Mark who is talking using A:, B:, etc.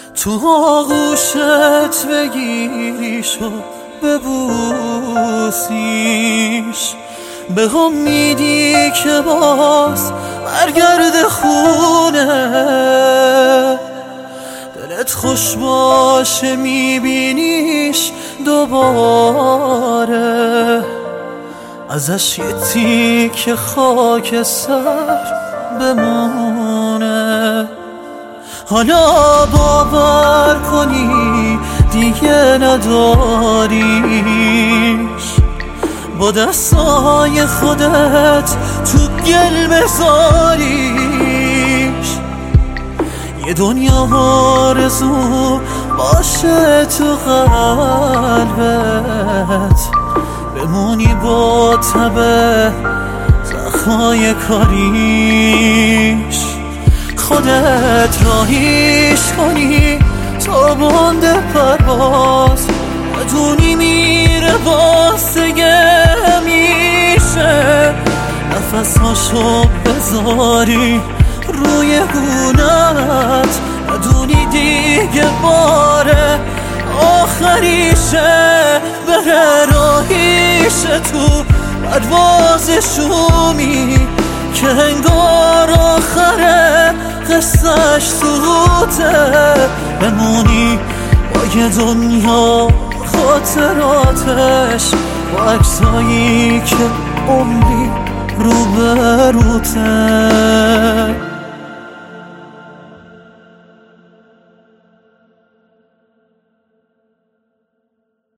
A: تو آغوشت بگیریش و ببوسیش، به امیدی که باز برگرد خونه. دلت خوش باشه میبینیش دوباره، ازش یه تیکه خاک سر بمونه. حالا باور کنی دیگه نداریش، با دستای خودت تو گل بذاریش. یه دنیا آرزو باشه تو قلبت، بمونی با تب زخمای کاریش. خودت راهیش کنی تا بنده پرواز، بدونی میره باز دیگه میشه. نفسهاشو بذاری روی گونت، بدونی دیگه باره آخریشه. بره راهیشه تو پرواز شومی، که انگار آخره قصهش سوته. بمونی با یه دنیا خاطراتش، با عکسایی که عمری رو به روته.